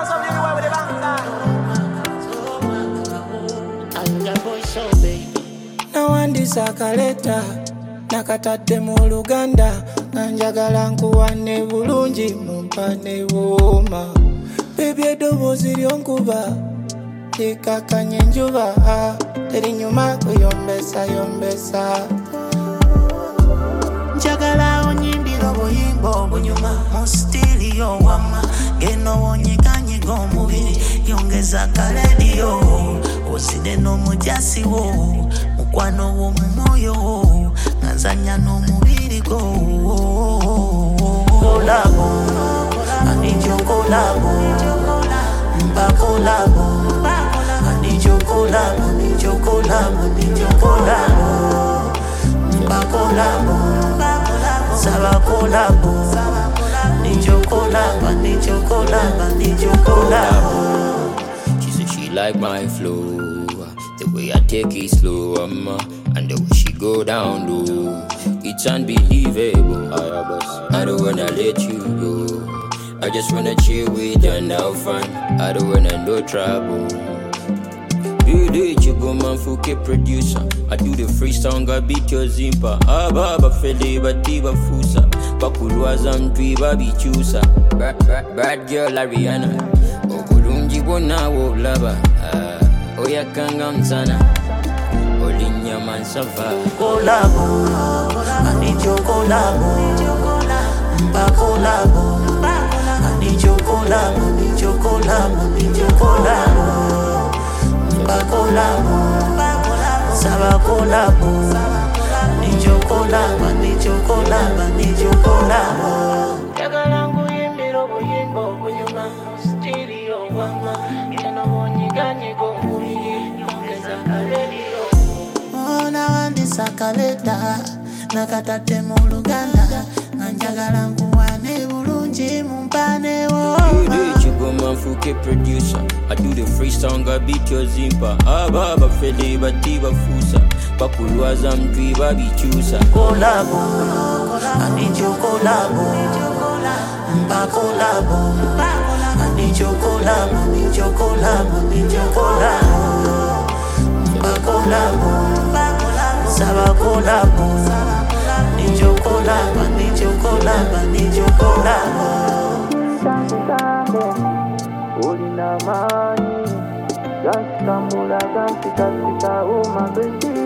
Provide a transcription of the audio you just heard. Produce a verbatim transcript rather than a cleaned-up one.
No one disakaleta nakatadde mu Luganda nanjagala nkuwane bulungi mumpane wooma baby eddoboozi lyonkuba likakanye enjuba teri nyuma kuyombesa yombesa njagala onyimbira obuyimba obunyuma mu stili y'owama ngeno wonyekanyiga omubiri yongeza kalediyo oside n'omujasi wo mukwano wo mu mwoyo wo nganzanya n'omubiri go kolabo anijo kolabo mba kolabo anijo kolabo anijo kolabo anijo kolabo mba kolabo saba kolabo anijo kolabo anijo kolabo anijo kolabo. She said she like my flow, the way I take it slow, um, and the way she go down low. It's unbelievable. I don't wanna let you go. I just wanna chill with you and have fun. I don't wanna no trouble. You did you go man fuke producer. I do the freestyle, I beat your zimpa. Ah baba fele batiba fusa. Pakulwaza mtwiba bichusa. Bad, bad, bad girl Ariana. Okulungi bona wo lava. Ah, oya kanga msana. Olinya mansava. Kolabo, anijo kolabo. Mba kolabo, anijo kolabo, anijo kolabo, anijo kolabo. Mba kolabo, saba kolabo. Anijo kolabo, anijo kolabo, anijo kolabo. Njagala nkuyimbira obuyimba obunyuma stili y'owama ngeno wonyiganyiga omubiri yongeza kalediyo. Ona wandisakaleta nakatadde mu Luganda nanjagala nkuwane bulungi mumpane wooma. You did you go man fuke producer. I do the freestyle, I beat your zimpa. Ah baba fele batiba fusa. Pakulwaza mtwiba bichusa. Kolabo, anijo kolabo. Mba kolabo, anijo kolabo, anijo kolabo, anijo kolabo. Mba kolabo, saba kolabo. Anijo kolabo, anijo kolabo, anijo kolabo. Ulina mani, gansi kambula, gansi kasika, uma besi.